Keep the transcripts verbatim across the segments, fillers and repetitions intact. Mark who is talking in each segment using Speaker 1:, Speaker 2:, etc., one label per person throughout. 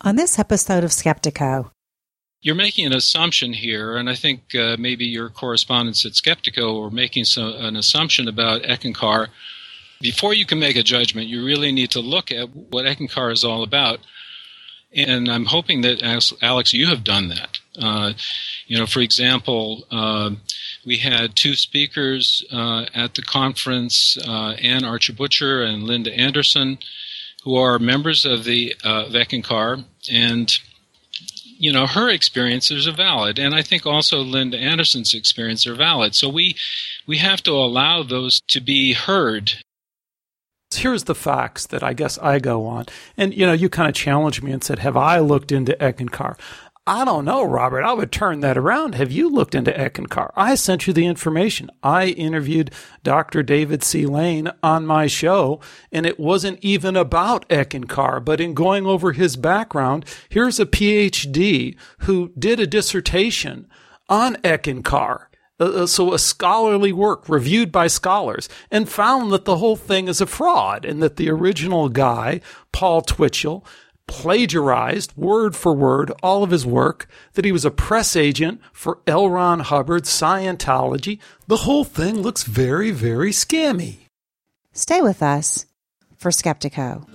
Speaker 1: on this episode of Skeptiko.
Speaker 2: You're making an assumption here, and I think uh, maybe your correspondents at Skeptiko were making some, an assumption about Eckankar. Before you can make a judgment, you really need to look at what Eckankar is all about. And I'm hoping that, Alex, you have done that. Uh, you know, for example, uh, we had two speakers uh, at the conference, uh, Ann Archer-Butcher and Linda Anderson, who are members of the uh, of Eckankar, and you know, her experiences are valid, and I think also Linda Anderson's experiences are valid. So we we have to allow those to be heard.
Speaker 3: Here's the facts that I guess I go on. And, you know, you kind of challenged me and said, have I looked into Eckankar? I don't know, Robert. I would turn that around. Have you looked into Eckankar? I sent you the information. I interviewed Doctor David C. Lane on my show, and it wasn't even about Eckankar. But in going over his background, here's a P H D who did a dissertation on Eckankar. Uh, so a scholarly work reviewed by scholars, and found that the whole thing is a fraud and that the original guy, Paul Twitchell, plagiarized word for word all of his work, that he was a press agent for L. Ron Hubbard's Scientology. The whole thing looks very, very scammy.
Speaker 1: Stay with us for Skeptiko.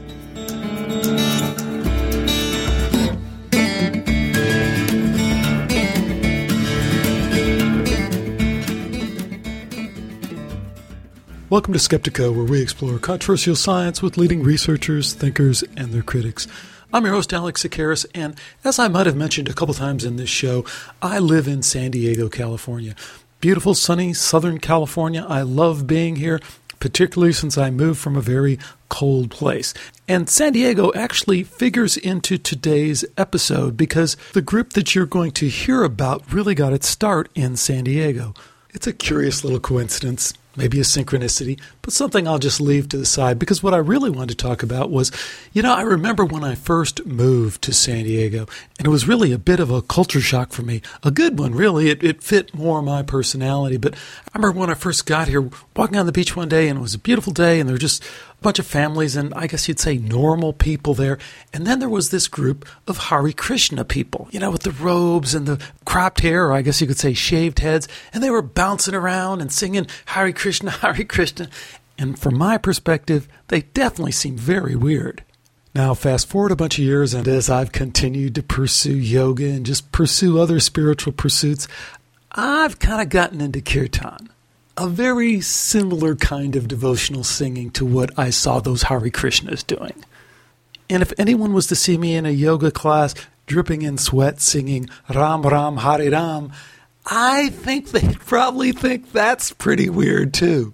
Speaker 4: Welcome to Skeptiko, where we explore controversial science with leading researchers, thinkers, and their critics. I'm your host, Alex Tsakiris, and as I might have mentioned a couple times in this show, I live in San Diego, California. Beautiful, sunny Southern California. I love being here, particularly since I moved from a very cold place. And San Diego actually figures into today's episode because the group that you're going to hear about really got its start in San Diego. It's a curious little coincidence. Maybe a synchronicity, but something I'll just leave to the side, because what I really wanted to talk about was, you know, I remember when I first moved to San Diego, and it was really a bit of a culture shock for me. A good one, really. It, it fit more my personality, but I remember when I first got here, walking on the beach one day, and it was a beautiful day, and there were just a bunch of families, and I guess you'd say normal people there. And then there was this group of Hare Krishna people, you know, with the robes and the cropped hair, or I guess you could say shaved heads, and they were bouncing around and singing Hare Krishna, Hare Krishna. And from my perspective, they definitely seemed very weird. Now, fast forward a bunch of years, and as I've continued to pursue yoga and just pursue other spiritual pursuits, I've kind of gotten into kirtan. A very similar kind of devotional singing to what I saw those Hare Krishnas doing. And if anyone was to see me in a yoga class dripping in sweat singing Ram Ram Hare Ram, I think they'd probably think that's pretty weird too.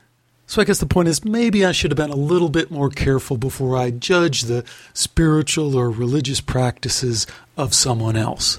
Speaker 4: So I guess the point is maybe I should have been a little bit more careful before I judge the spiritual or religious practices of someone else.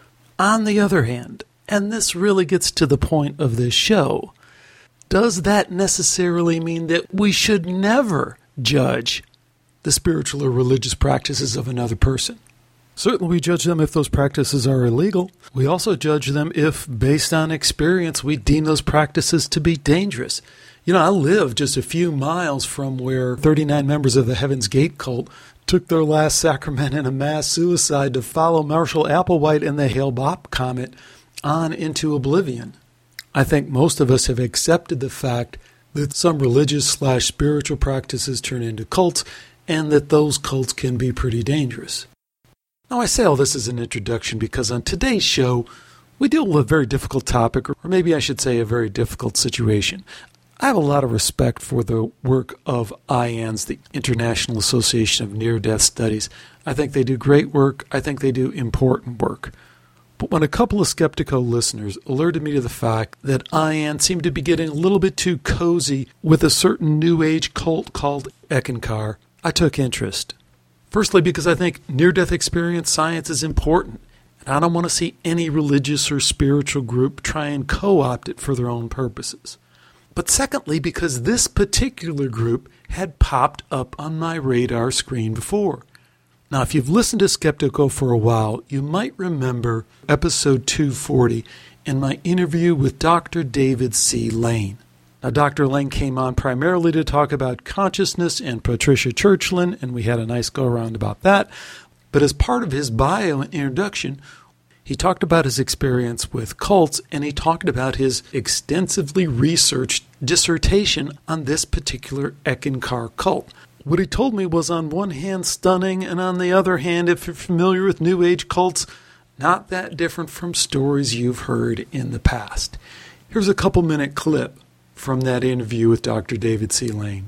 Speaker 4: On the other hand, and this really gets to the point of this show, does that necessarily mean that we should never judge the spiritual or religious practices of another person? Certainly we judge them if those practices are illegal. We also judge them if, based on experience, we deem those practices to be dangerous. You know, I live just a few miles from where thirty-nine members of the Heaven's Gate cult took their last sacrament in a mass suicide to follow Marshall Applewhite and the Hale-Bopp comet on into oblivion. I think most of us have accepted the fact that some religious slash spiritual practices turn into cults and that those cults can be pretty dangerous. Now, I say all this as an introduction because on today's show, we deal with a very difficult topic, or maybe I should say a very difficult situation. I have a lot of respect for the work of I A N S, the International Association of Near-Death Studies. I think they do great work. I think they do important work. But when a couple of Skeptiko listeners alerted me to the fact that I A N S seemed to be getting a little bit too cozy with a certain New Age cult called Eckankar, I took interest. Firstly, because I think near-death experience science is important, and I don't want to see any religious or spiritual group try and co-opt it for their own purposes. But secondly, because this particular group had popped up on my radar screen before. Now, if you've listened to Skeptiko for a while, you might remember episode two forty in my interview with Doctor David C. Lane. Now, Doctor Lane came on primarily to talk about consciousness and Patricia Churchland, and we had a nice go-around about that. But as part of his bio and introduction, he talked about his experience with cults, and he talked about his extensively researched dissertation on this particular Eckankar cult. What he told me was on one hand stunning, and on the other hand, if you're familiar with New Age cults, not that different from stories you've heard in the past. Here's a couple minute clip from that interview with Doctor David C. Lane.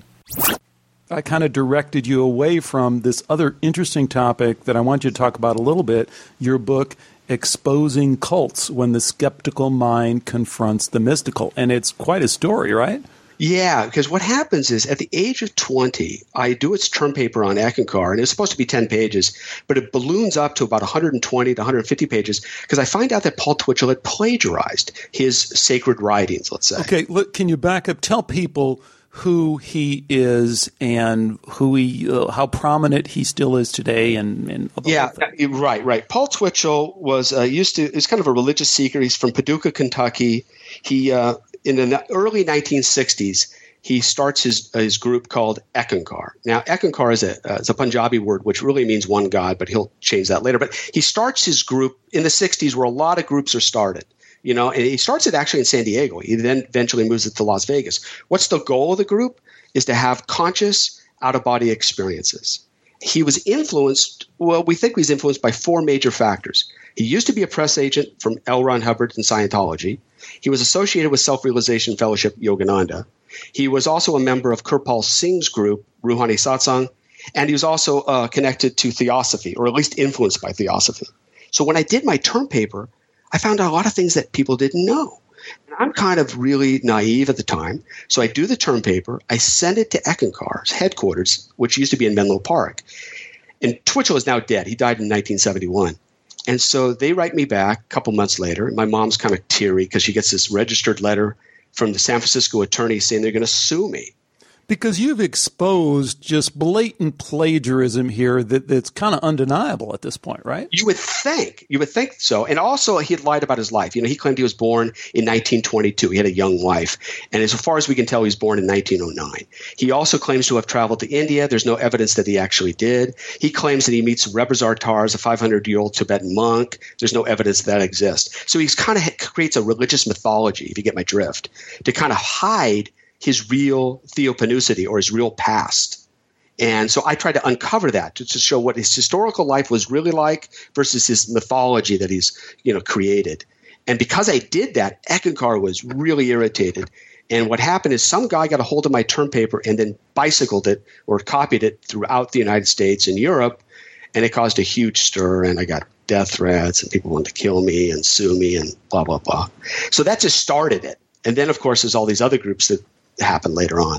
Speaker 3: I kind of directed you away from this other interesting topic that I want you to talk about a little bit, your book, Exposing Cults, When the Skeptical Mind Confronts the Mystical. And it's quite a story, right?
Speaker 5: Yeah, because what happens is at the age of twenty, I do its term paper on Eckankar, and it's supposed to be ten pages, but it balloons up to about one hundred twenty to one hundred fifty pages because I find out that Paul Twitchell had plagiarized his sacred writings, let's say.
Speaker 3: Okay, look, can you back up? Tell people who he is and who he, uh, how prominent he still is today, and, and
Speaker 5: yeah, right, right. Paul Twitchell was uh, used to. He's kind of a religious seeker. He's from Paducah, Kentucky. He uh, in the early nineteen sixties, he starts his his group called Eckankar. Now, Eckankar is a uh, is a Punjabi word which really means one God, but he'll change that later. But he starts his group in the sixties, where a lot of groups are started. You know, and he starts it actually in San Diego. He then eventually moves it to Las Vegas. What's the goal of the group? Is to have conscious out-of-body experiences. He was influenced, well, we think he was influenced by four major factors. He used to be a press agent from L. Ron Hubbard and Scientology. He was associated with Self-Realization Fellowship Yogananda. He was also a member of Kirpal Singh's group, Ruhani Satsang. And he was also uh, connected to Theosophy, or at least influenced by Theosophy. So when I did my term paper, I found out a lot of things that people didn't know. And I'm kind of really naive at the time. So I do the term paper. I send it to Eckankar's headquarters, which used to be in Menlo Park. And Twitchell is now dead. He died in nineteen seventy-one. And so they write me back a couple months later. My mom's kind of teary because she gets this registered letter from the San Francisco attorney saying they're going to sue me.
Speaker 3: Because you've exposed just blatant plagiarism here that, that's kind of undeniable at this point, right?
Speaker 5: You would think. You would think so. And also, he had lied about his life. You know, he claimed he was born in nineteen twenty-two. He had a young wife. And as far as we can tell, he was born in nineteen oh nine. He also claims to have traveled to India. There's no evidence that he actually did. He claims that he meets Reb Zartars, a five hundred year old Tibetan monk. There's no evidence that, that exists. So he's kind of creates a religious mythology, if you get my drift, to kind of hide his real theopanicity or his real past. And so I tried to uncover that to, to show what his historical life was really like versus his mythology that he's, you know, created. And because I did that, Eckankar was really irritated. And what happened is some guy got a hold of my term paper and then bicycled it or copied it throughout the United States and Europe. And it caused a huge stir, and I got death threats, and people wanted to kill me and sue me and blah, blah, blah. So that just started it. And then, of course, there's all these other groups that happen later on.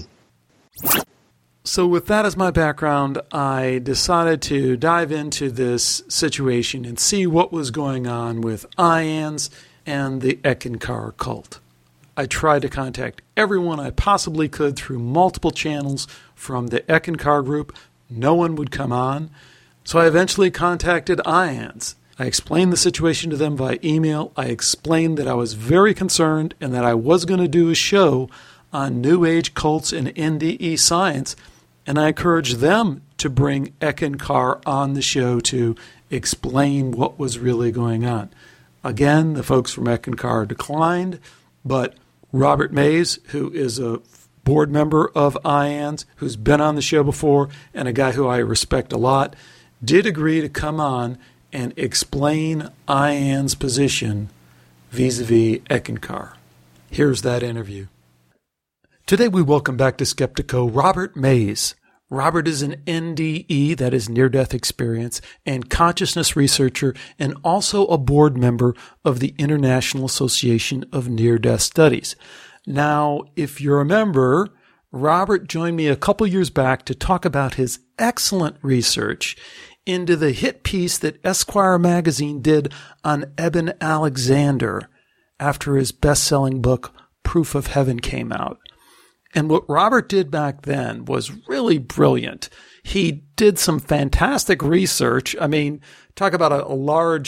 Speaker 4: So with that as my background, I decided to dive into this situation and see what was going on with I A N S and the Eckankar cult. I tried to contact everyone I possibly could through multiple channels from the Eckankar group. No one would come on. So I eventually contacted I A N S. I explained the situation to them via email. I explained that I was very concerned and that I was going to do a show on New Age cults and N D E science, and I encouraged them to bring Eckankar on the show to explain what was really going on. Again, the folks from Eckankar declined, but Robert Mays, who is a board member of I A N S, who's been on the show before, and a guy who I respect a lot, did agree to come on and explain I A N S position vis-a-vis Eckankar. Here's that interview. Today we welcome back to Skeptiko Robert Mays. Robert is an N D E, that is near-death experience, and consciousness researcher, and also a board member of the International Association of Near-Death Studies. Now, if you remember, Robert joined me a couple years back to talk about his excellent research into the hit piece that Esquire magazine did on Eben Alexander after his best-selling book, Proof of Heaven, came out. And what Robert did back then was really brilliant. He did some fantastic research. I mean, talk about a, a large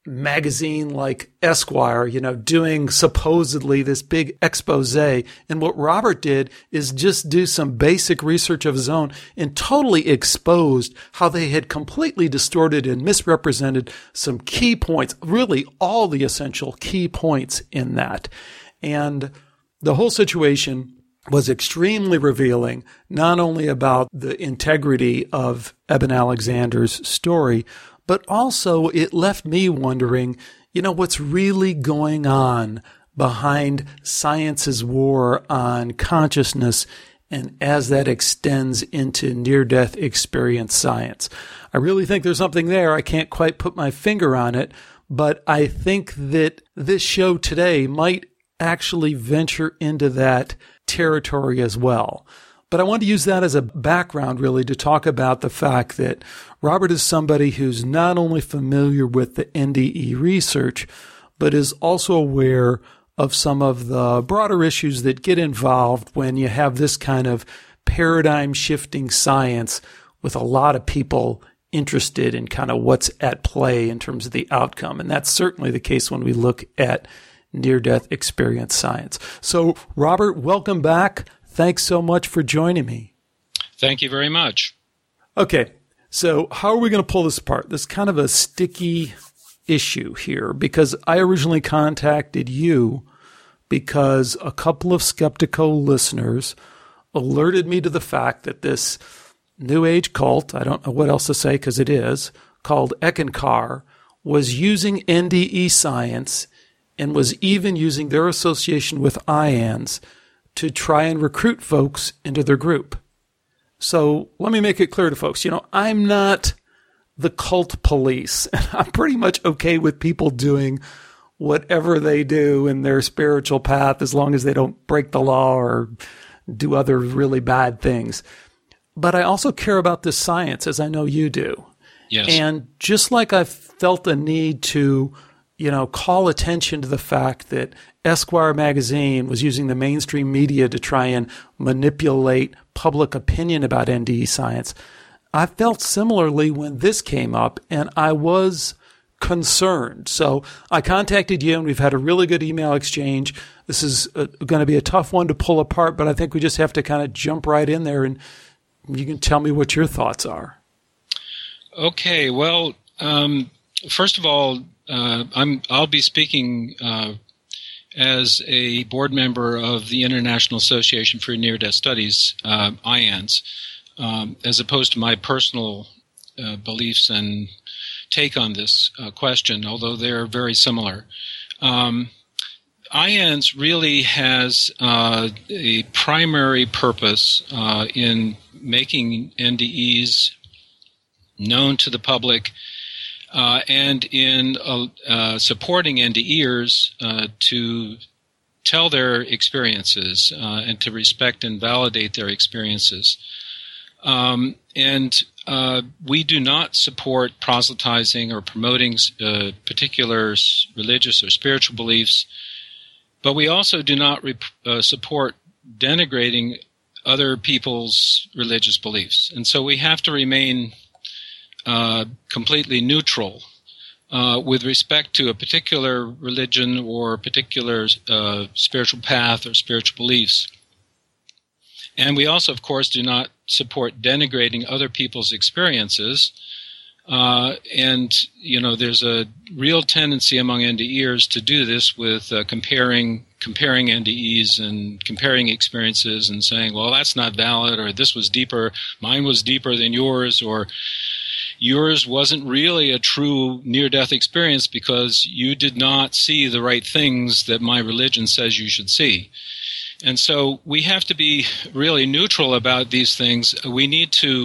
Speaker 3: magazine like Esquire, you know, doing supposedly this big expose. And what Robert did is just do some basic research of his own and totally exposed how they had completely distorted and misrepresented some key points, really all the essential key points in that. And the whole situation was extremely revealing, not only about the integrity of Eben Alexander's story, but also it left me wondering, you know, what's really going on behind science's war on consciousness and as that extends into near-death experience science. I really think there's something there. I can't quite put my finger on it, but I think that this show today might actually venture into that territory as well. But I want to use that as a background, really, to talk about the fact that Robert is somebody who's not only familiar with the N D E research, but is also aware of some of the broader issues that get involved when you have this kind of paradigm-shifting science with a lot of people interested in kind of what's at play in terms of the outcome. And that's certainly the case when we look at near-death experience science. So, Robert, welcome back. Thanks so much for joining me.
Speaker 2: Thank you very much.
Speaker 3: Okay, so how are we going to pull this apart? This is kind of a sticky issue here because I originally contacted you because a couple of Skeptico listeners alerted me to the fact that this New Age cult, I don't know what else to say because it is, called Eckankar, was using N D E science and was even using their association with IANDS to try and recruit folks into their group. So let me make it clear to folks, you know, I'm not the cult police. I'm pretty much okay with people doing whatever they do in their spiritual path as long as they don't break the law or do other really bad things. But I also care about this science, as I know you do.
Speaker 2: Yes.
Speaker 3: And just like I've felt a need to, you know, call attention to the fact that Esquire magazine was using the mainstream media to try and manipulate public opinion about N D E science, I felt similarly when this came up, and I was concerned. So I contacted you, and we've had a really good email exchange. This is going to be a tough one to pull apart, but I think we just have to kind of jump right in there, and you can tell me what your thoughts are.
Speaker 2: Okay, well, um, first of all, uh, I'm, I'll be speaking uh, as a board member of the International Association for Near-Death Studies, uh, IANDS, um, as opposed to my personal uh, beliefs and take on this uh, question, although they're very similar. Um, IANDS really has uh, a primary purpose uh, in making N D Es known to the public uh, and in uh, uh, supporting N D Ers uh, to tell their experiences uh, and to respect and validate their experiences. Um, and uh, we do not support proselytizing or promoting uh, particular religious or spiritual beliefs, but we also do not rep- uh, support denigrating other people's religious beliefs. And so we have to remain uh, completely neutral uh, with respect to a particular religion or a particular uh, spiritual path or spiritual beliefs. And we also, of course, do not support denigrating other people's experiences. Uh, and, you know, there's a real tendency among N D Ers to do this with uh, comparing comparing N D Es and comparing experiences and saying, well, that's not valid, or this was deeper, mine was deeper than yours, or yours wasn't really a true near-death experience because you did not see the right things that my religion says you should see. And so we have to be really neutral about these things. We need to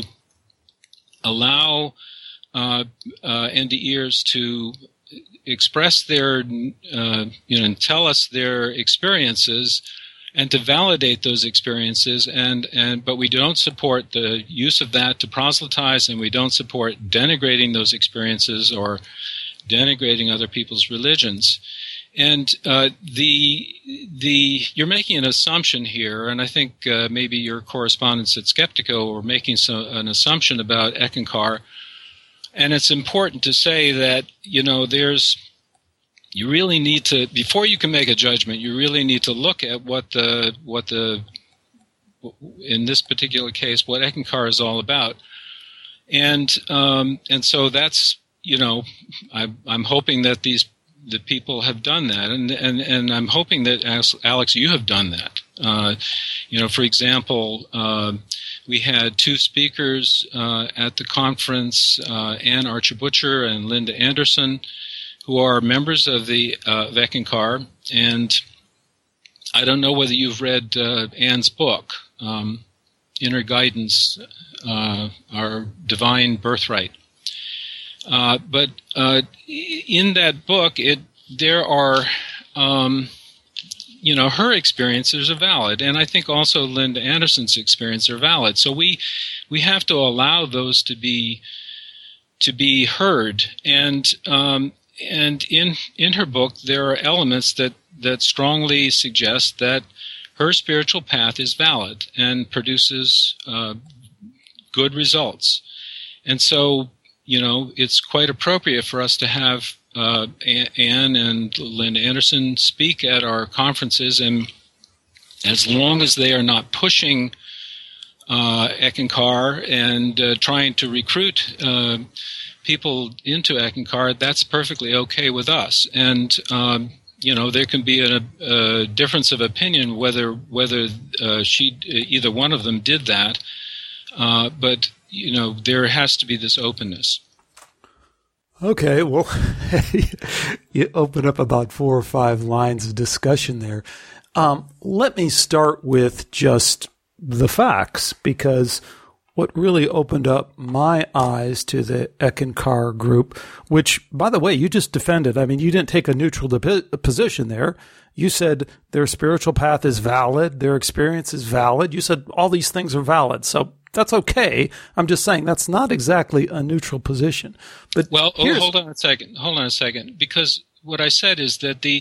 Speaker 2: allow uh, uh, N D Ers to express their, uh, you know, and tell us their experiences, and to validate those experiences. And and but we don't support the use of that to proselytize, and we don't support denigrating those experiences or denigrating other people's religions. And uh, the the you're making an assumption here, and I think uh, maybe your correspondents at Skeptico were making some, an assumption about Eckankar. And it's important to say that, you know, there's you really need to, before you can make a judgment, you really need to look at what the what the in this particular case, what Eckankar is all about. And um, and so that's, you know, I, I'm hoping that these the people have done that, and and, and I'm hoping that, Alex, you have done that. Uh, you know, for example, uh, we had two speakers uh, at the conference, uh, Ann Archibutcher and Linda Anderson, who are members of the uh, of Eckankar, and I don't know whether you've read uh, Ann's book, um, Inner Guidance, uh, Our Divine Birthright. Uh, but uh, in that book, it there are, um, you know, her experiences are valid, and I think also Linda Anderson's experience are valid. So we we have to allow those to be to be heard, and um, and in in her book there are elements that that strongly suggest that her spiritual path is valid and produces uh, good results, and so, you know, it's quite appropriate for us to have uh, Ann and Linda Anderson speak at our conferences, and as long as they are not pushing uh, Eckankar and uh, trying to recruit uh, people into Eckankar, that's perfectly okay with us. And um, you know, there can be a, a difference of opinion whether whether uh, she either one of them did that, uh, but you know, there has to be this openness.
Speaker 3: Okay, well, you open up about four or five lines of discussion there. Um, let me start with just the facts, because what really opened up my eyes to the Eckankar group, which, by the way, you just defended. I mean, you didn't take a neutral de- position there. You said their spiritual path is valid, their experience is valid. You said all these things are valid. So that's okay. I'm just saying that's not exactly a neutral position. But
Speaker 2: well, oh, hold on a second. Hold on a second. Because what I said is that the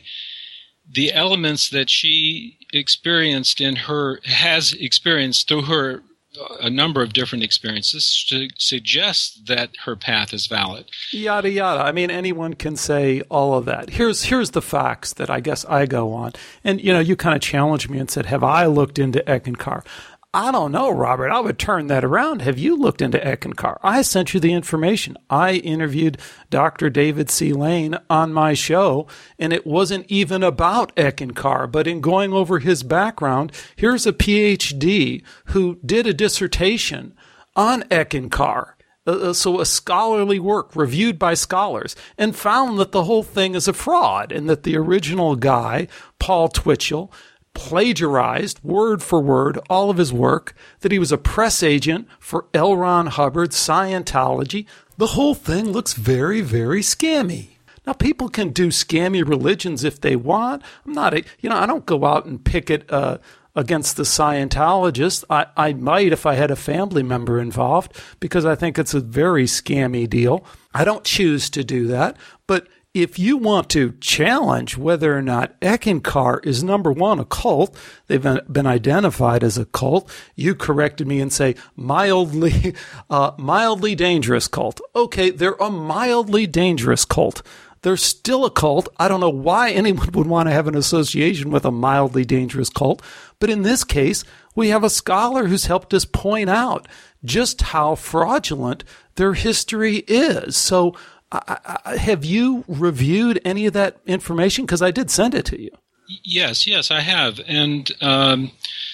Speaker 2: the elements that she experienced in her has experienced through her a number of different experiences to suggest that her path is valid.
Speaker 3: Yada yada. I mean, anyone can say all of that. Here's here's the facts that I guess I go on. And you know, you kind of challenged me and said, "Have I looked into Eckankar?" I don't know, Robert. I would turn that around. Have you looked into Eckankar? I sent you the information. I interviewed Doctor David C. Lane on my show, and it wasn't even about Eckankar. But in going over his background, here's a P H D who did a dissertation on Eckankar. Uh, so a scholarly work reviewed by scholars, and found that the whole thing is a fraud, and that the original guy, Paul Twitchell, plagiarized word for word all of his work, that he was a press agent for L. Ron Hubbard's Scientology. The whole thing looks very, very scammy. Now, people can do scammy religions if they want. I'm not, a, you know, I don't go out and picket uh, against the Scientologists. I, I might if I had a family member involved, because I think it's a very scammy deal. I don't choose to do that, but if you want to challenge whether or not Eckankar is, number one, a cult, they've been, been identified as a cult. You corrected me and say mildly, uh, mildly dangerous cult. Okay, they're a mildly dangerous cult. They're still a cult. I don't know why anyone would want to have an association with a mildly dangerous cult. But in this case, we have a scholar who's helped us point out just how fraudulent their history is. So, I, I, have you reviewed any of that information? Because I did send it to you.
Speaker 2: Yes, yes, I have. And um,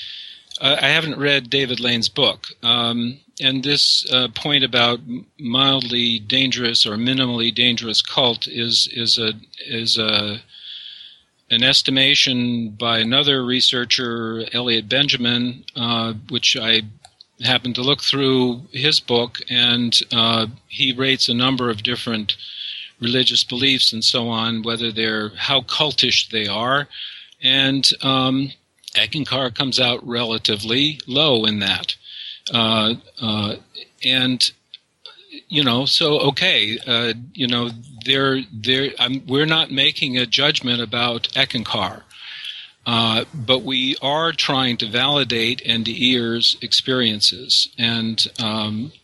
Speaker 2: I haven't read David Lane's book. Um, and this uh, point about mildly dangerous or minimally dangerous cult is is a is a an estimation by another researcher, Elliot Benjamin, uh, which I happened to look through his book, and uh, he rates a number of different religious beliefs and so on, whether they're how cultish they are, and um, Eckankar comes out relatively low in that, uh, uh, and you know, so okay, uh, you know, they're they're I'm, we're not making a judgment about Eckankar. Uh, but we are trying to validate N D E's experiences, and um,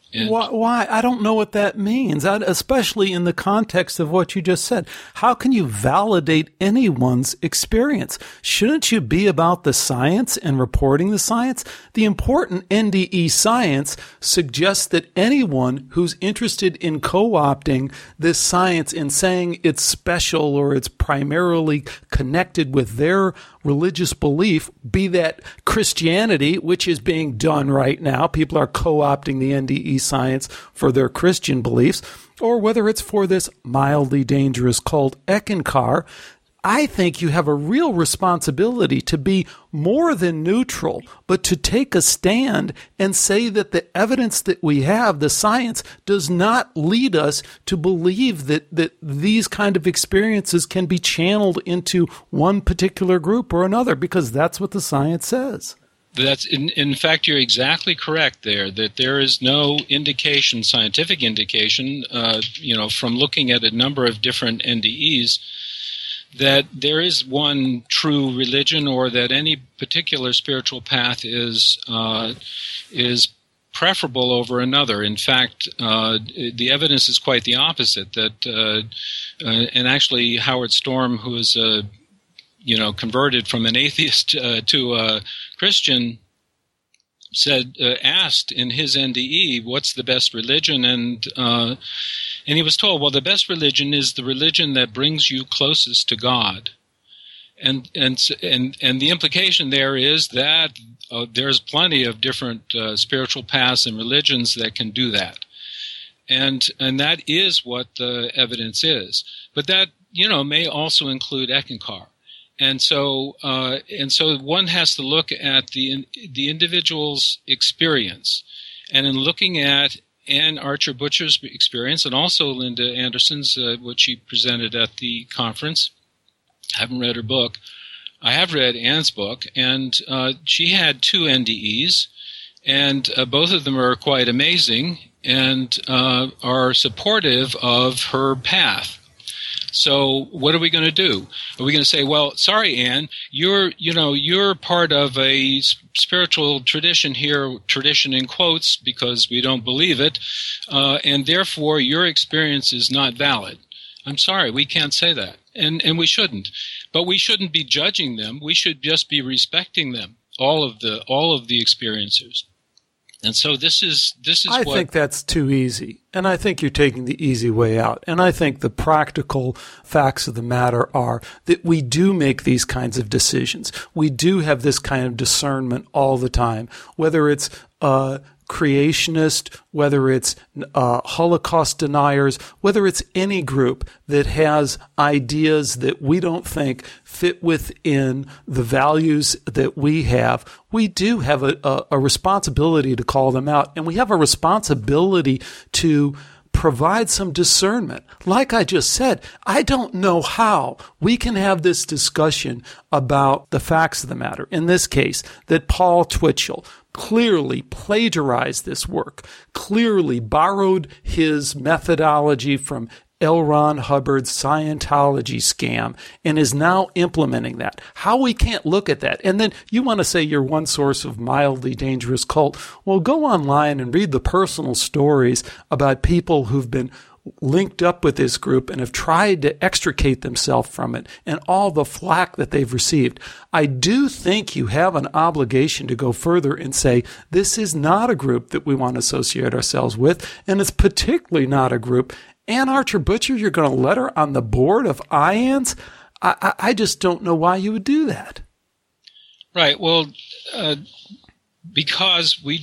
Speaker 2: And
Speaker 3: why, why? I don't know what that means, I, especially in the context of what you just said. How can you validate anyone's experience? Shouldn't you be about the science and reporting the science? The important N D E science suggests that anyone who's interested in co-opting this science and saying it's special or it's primarily connected with their religious belief, be that Christianity, which is being done right now, people are co-opting the N D E science for their Christian beliefs, or whether it's for this mildly dangerous cult Eckankar, I think you have a real responsibility to be more than neutral, but to take a stand and say that the evidence that we have, the science, does not lead us to believe that, that these kind of experiences can be channeled into one particular group or another, because that's what the science says.
Speaker 2: That's in, in fact, you're exactly correct there, that there is no indication, scientific indication, uh, you know, from looking at a number of different N D Es, that there is one true religion or that any particular spiritual path is uh, is preferable over another. In fact, uh, the evidence is quite the opposite. That uh, uh, and actually, Howard Storm, who is a you know converted from an atheist uh, to a Christian, said uh, asked in his N D E, "What's the best religion?" and uh, And he was told, well, the best religion is the religion that brings you closest to God. And and and and the implication there is that uh, there's plenty of different uh, spiritual paths and religions that can do that. And and that is what the evidence is. But that, you know, may also include Eckankar. And so uh, and so one has to look at the the individual's experience. And in looking at Ann Archer Butcher's experience, and also Linda Anderson's, uh, what she presented at the conference. I haven't read her book. I have read Ann's book, and uh, she had two N D Es, and uh, both of them are quite amazing and uh, are supportive of her path. So what are we going to do? Are we going to say, well, sorry, Ann, you're, you know, you're part of a spiritual tradition here, tradition in quotes, because we don't believe it, uh, and therefore your experience is not valid. I'm sorry, we can't say that, and and we shouldn't. But we shouldn't be judging them. We should just be respecting them, all of the all of the experiencers. And so this is this is
Speaker 3: I
Speaker 2: what
Speaker 3: think that's too easy. And I think you're taking the easy way out. And I think the practical facts of the matter are that we do make these kinds of decisions. We do have this kind of discernment all the time, whether it's uh creationist, whether it's uh, Holocaust deniers, whether it's any group that has ideas that we don't think fit within the values that we have, we do have a, a, a responsibility to call them out. And we have a responsibility to provide some discernment. Like I just said, I don't know how we can have this discussion about the facts of the matter. In this case, that Paul Twitchell clearly plagiarized this work, clearly borrowed his methodology from L. Ron Hubbard's Scientology scam and is now implementing that. How we can't look at that. And then you want to say you're one source of mildly dangerous cult. Well, go online and read the personal stories about people who've been linked up with this group and have tried to extricate themselves from it and all the flack that they've received. I do think you have an obligation to go further and say, this is not a group that we want to associate ourselves with, and it's particularly not a group. Ann Archer Butcher, you're going to let her on the board of I A N S? I, I, I just don't know why you would do that.
Speaker 2: Right. Well, uh, because we...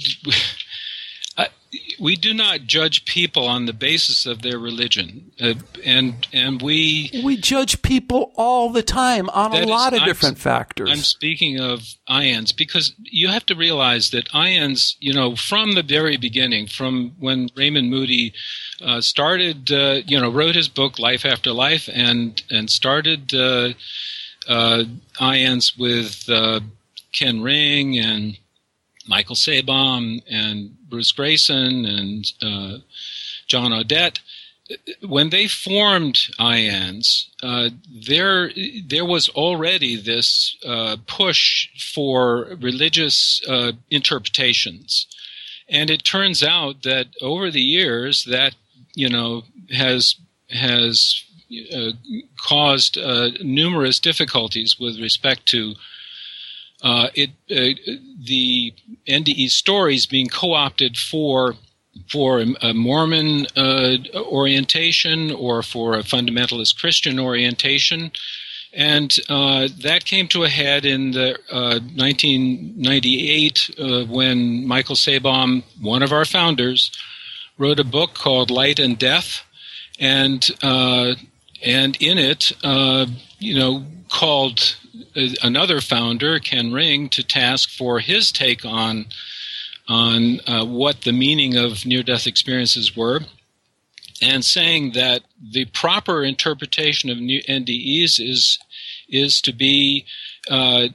Speaker 2: Uh, we do not judge people on the basis of their religion, uh, and and we
Speaker 3: we judge people all the time on a lot
Speaker 2: is,
Speaker 3: of different
Speaker 2: I'm,
Speaker 3: factors.
Speaker 2: I'm speaking of I A N S because you have to realize that I A N S, you know, from the very beginning, from when Raymond Moody uh, started, uh, you know, wrote his book Life After Life, and and started uh, uh, I A N S with uh, Ken Ring and Michael Sabom and Bruce Grayson and uh, John Odette. When they formed I A N S, uh, there there was already this uh, push for religious uh, interpretations. And it turns out that over the years that, you know, has has uh, caused uh, numerous difficulties with respect to uh, it uh, the N D E stories being co-opted for for a Mormon uh, orientation or for a fundamentalist Christian orientation. And uh, that came to a head in the uh, nineteen ninety-eight uh, when Michael Sabom, one of our founders, wrote a book called Light and Death, and uh, and in it, uh, you know, called another founder, Ken Ring, to task for his take on on uh, what the meaning of near-death experiences were, and saying that the proper interpretation of N D Es is is to be uh,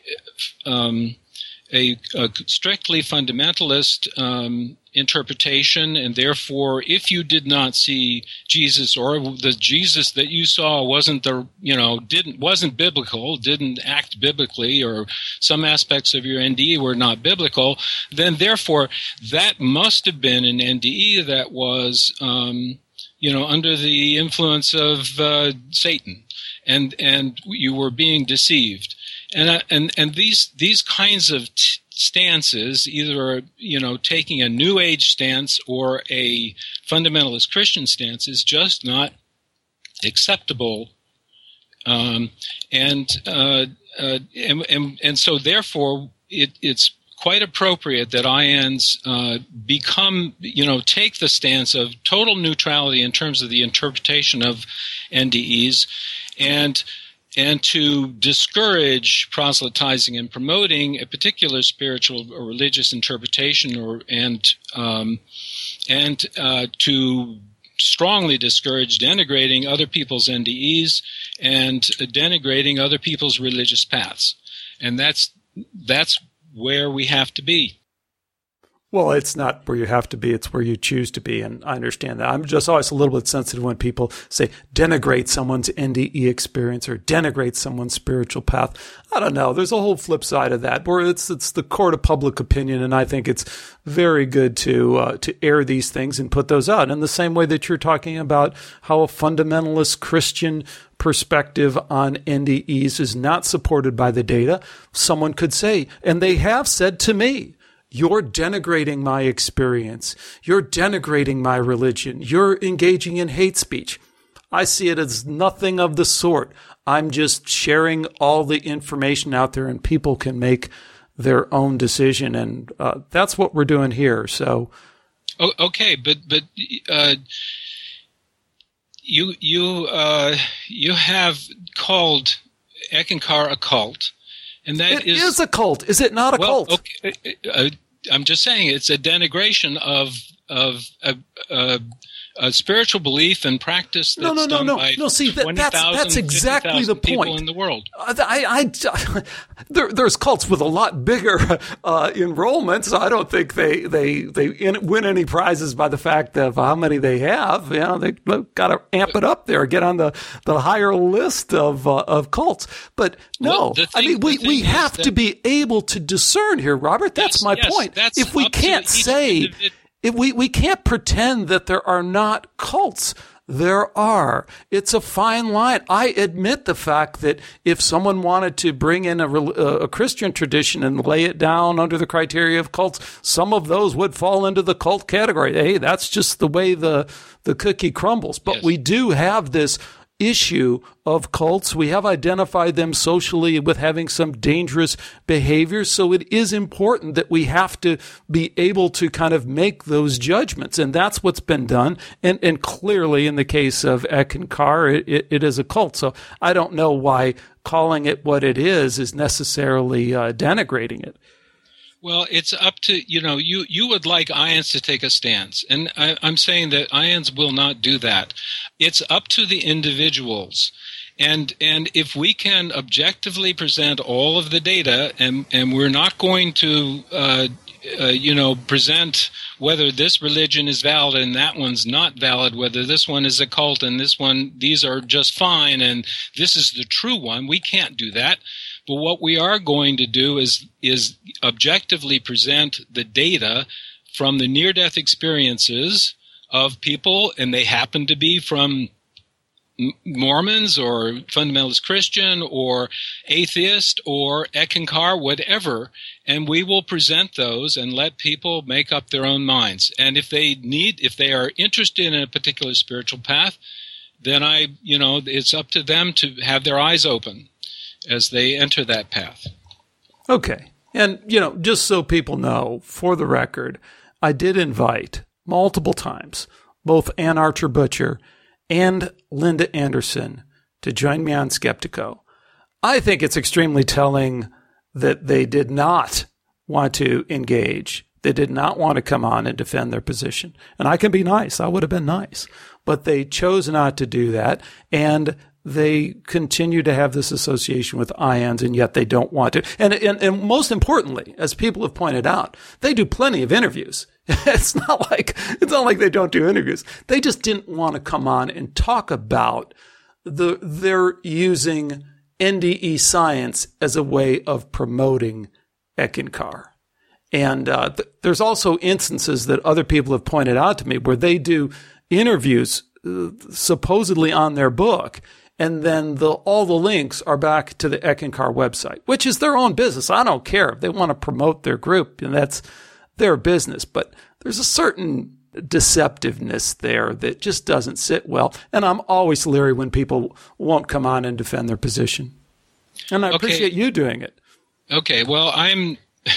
Speaker 2: um, a, a strictly fundamentalist um, interpretation, and therefore, if you did not see Jesus, or the Jesus that you saw wasn't the you know didn't wasn't biblical, didn't act biblically, or some aspects of your N D E were not biblical, then therefore that must have been an N D E that was um, you know under the influence of uh, Satan, and and you were being deceived, and uh, and and these these kinds of t- stances, either you know taking a New Age stance or a fundamentalist Christian stance, is just not acceptable, um, and, uh, uh, and and and so therefore it, it's quite appropriate that I Ns uh, become you know take the stance of total neutrality in terms of the interpretation of N D Es, and and to discourage proselytizing and promoting a particular spiritual or religious interpretation, or and um, and uh, to strongly discourage denigrating other people's N D Es and denigrating other people's religious paths, and that's that's where we have to be.
Speaker 3: Well, it's not where you have to be, it's where you choose to be, and I understand that. I'm just always a little bit sensitive when people say denigrate someone's N D E experience or denigrate someone's spiritual path. I don't know. There's a whole flip side of that, where it's it's the court of public opinion, and I think it's very good to uh, to air these things and put those out. In the same way that you're talking about how a fundamentalist Christian perspective on N D Es is not supported by the data, someone could say, and they have said to me, you're denigrating my experience. You're denigrating my religion. You're engaging in hate speech. I see it as nothing of the sort. I'm just sharing all the information out there, and people can make their own decision. And uh, that's what we're doing here. So,
Speaker 2: oh, okay, but but uh, you you uh, you have called Eckankar a cult. And that
Speaker 3: it
Speaker 2: is,
Speaker 3: is a cult. Is it not a
Speaker 2: well,
Speaker 3: cult?
Speaker 2: Okay, uh, I'm just saying it's a denigration of of a, a, a spiritual belief and practice that's
Speaker 3: no, no, no,
Speaker 2: done
Speaker 3: no.
Speaker 2: by
Speaker 3: no, see, that,
Speaker 2: twenty
Speaker 3: that's,
Speaker 2: thousand,
Speaker 3: that's exactly the
Speaker 2: people
Speaker 3: point.
Speaker 2: in the world.
Speaker 3: I, I, there, there's cults with a lot bigger uh, enrollments. I don't think they they they in, win any prizes by the fact of how many they have. You know, they got to amp it up there, get on the, the higher list of uh, of cults. But no,
Speaker 2: well, thing,
Speaker 3: I mean we, we have
Speaker 2: that,
Speaker 3: to be able to discern here, Robert. That's
Speaker 2: yes,
Speaker 3: my
Speaker 2: yes,
Speaker 3: point.
Speaker 2: That's
Speaker 3: if we can't say.
Speaker 2: Individ-
Speaker 3: If we, we can't pretend that there are not cults. There are. It's a fine line. I admit the fact that if someone wanted to bring in a, a Christian tradition and lay it down under the criteria of cults, some of those would fall into the cult category. Hey, that's just the way the, the cookie crumbles. But
Speaker 2: yes.
Speaker 3: we do have this issue of cults. We have identified them socially with having some dangerous behaviors. So it is important that we have to be able to kind of make those judgments. And that's what's been done. And, and clearly in the case of Eckankar, it, it, it is a cult. So I don't know why calling it what it is is necessarily uh, denigrating it.
Speaker 2: Well, it's up to, you know, you, you would like I Ns to take a stance. And I, I'm saying that I Ns will not do that. It's up to the individuals. And and if we can objectively present all of the data, and, and we're not going to, uh, uh, you know, present whether this religion is valid and that one's not valid, whether this one is a cult and this one, these are just fine and this is the true one, we can't do that. But what we are going to do is is objectively present the data from the near-death experiences of people, and they happen to be from Mormons or fundamentalist Christian or atheist or Eckankar, whatever, and we will present those and let people make up their own minds. And if they need, if they are interested in a particular spiritual path, then I, you know, it's up to them to have their eyes open as they enter that path.
Speaker 3: Okay. And, you know, just so people know, for the record, I did invite multiple times both Ann Archer Butcher and Linda Anderson to join me on Skeptiko. I think it's extremely telling that they did not want to engage. They did not want to come on and defend their position. And I can be nice. I would have been nice. But they chose not to do that. And they continue to have this association with ions, and yet they don't want to. And, and, and most importantly, as people have pointed out, they do plenty of interviews. It's not like, it's not like they don't do interviews. They just didn't want to come on and talk about the, they're using N D E science as a way of promoting Eckankar. And uh, th- there's also instances that other people have pointed out to me where they do interviews uh, supposedly on their book, and then the, all the links are back to the Eckankar website, which is their own business. I don't care if they want to promote their group, and that's their business. But there's a certain deceptiveness there that just doesn't sit well. And I'm always leery when people won't come on and defend their position. And I okay. appreciate you doing it.
Speaker 2: Okay. Well, I'm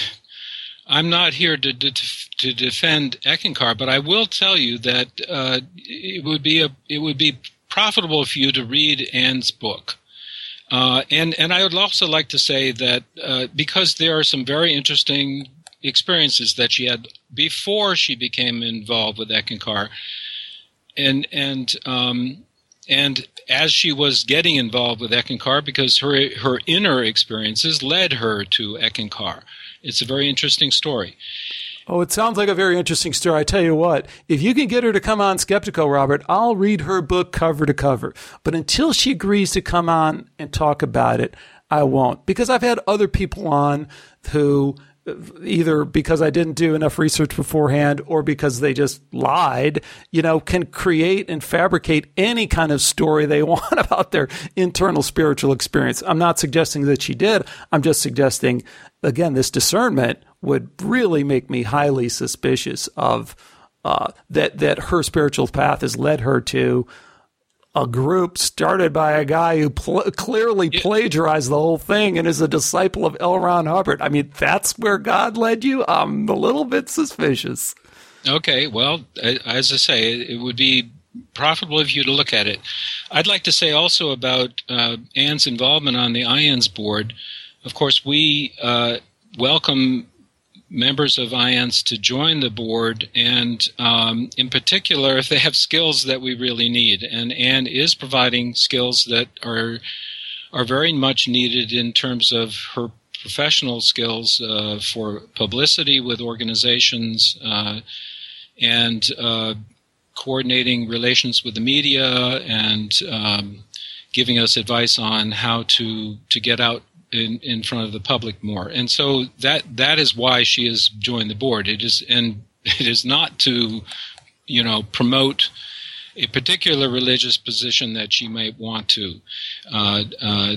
Speaker 2: I'm not here to to, to defend Eckankar, but I will tell you that uh, it would be a it would be profitable for you to read Ann's book. Uh, and, and I would also like to say that uh, because there are some very interesting experiences that she had before she became involved with Eckankar, and and um, and as she was getting involved with Eckankar, because her her inner experiences led her to Eckankar. It's a very interesting story.
Speaker 3: Oh, it sounds like a very interesting story. I tell you what, if you can get her to come on Skeptiko, Robert, I'll read her book cover to cover. But until she agrees to come on and talk about it, I won't. Because I've had other people on who, either because I didn't do enough research beforehand or because they just lied, you know, can create and fabricate any kind of story they want about their internal spiritual experience. I'm not suggesting that she did. I'm just suggesting, again, this discernment would really make me highly suspicious of uh, that that her spiritual path has led her to a group started by a guy who pl- clearly yeah. plagiarized the whole thing and is a disciple of L. Ron Hubbard. I mean, that's where God led you? I'm a little bit suspicious.
Speaker 2: Okay, well, as I say, it would be profitable of you to look at it. I'd like to say also about uh, Ann's involvement on the I A N S board. Of course, we uh, welcome members of I A N S to join the board, and um, in particular, if they have skills that we really need. And Ann is providing skills that are are very much needed in terms of her professional skills uh, for publicity with organizations uh, and uh, coordinating relations with the media and um, giving us advice on how to, to get out In, in front of the public more. And so that that is why she has joined the board. It is and it is not to, you know, promote a particular religious position that she might want to. Uh, uh,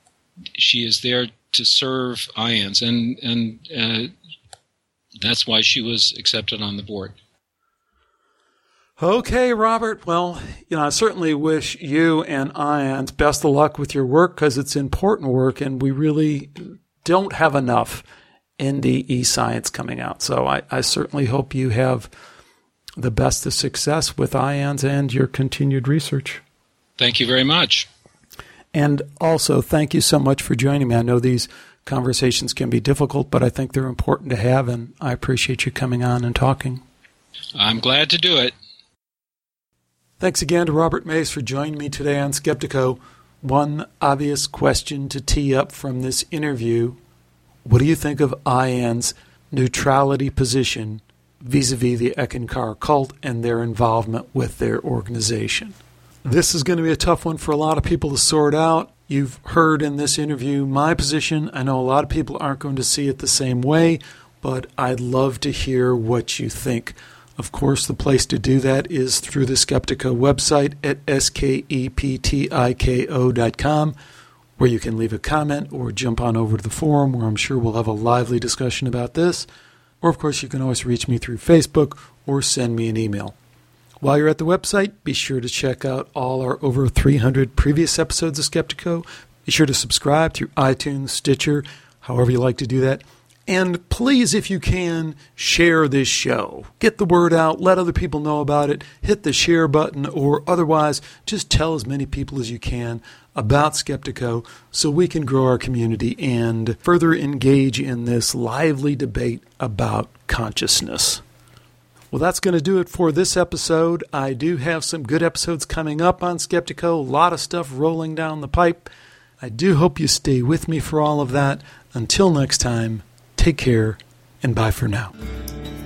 Speaker 2: she is there to serve I A N S, and and uh, that's why she was accepted on the board.
Speaker 3: Okay, Robert. Well, you know, I certainly wish you and I A N S best of luck with your work, because it's important work, and we really don't have enough N D E science coming out. So I, I certainly hope you have the best of success with I A N S and your continued research.
Speaker 2: Thank you very much.
Speaker 3: And also, thank you so much for joining me. I know these conversations can be difficult, but I think they're important to have, and I appreciate you coming on and talking.
Speaker 2: I'm glad to do it.
Speaker 3: Thanks again to Robert Mays for joining me today on Skeptiko. One obvious question to tee up from this interview: what do you think of I A N S' neutrality position vis-a-vis the Eckankar cult and their involvement with their organization? This is going to be a tough one for a lot of people to sort out. You've heard in this interview my position. I know a lot of people aren't going to see it the same way,
Speaker 4: but I'd love to hear what you think. Of course, the place to do that is through the Skeptiko website at skeptiko dot com, where you can leave a comment or jump on over to the forum, where I'm sure we'll have a lively discussion about this. Or, of course, you can always reach me through Facebook or send me an email. While you're at the website, be sure to check out all our over three hundred previous episodes of Skeptiko. Be sure to subscribe through iTunes, Stitcher, however you like to do that. And please, if you can, share this show. Get the word out. Let other people know about it. Hit the share button, or otherwise, just tell as many people as you can about Skeptiko so we can grow our community and further engage in this lively debate about consciousness. Well, that's going to do it for this episode. I do have some good episodes coming up on Skeptiko. A lot of stuff rolling down the pipe. I do hope you stay with me for all of that. Until next time, take care, and bye for now.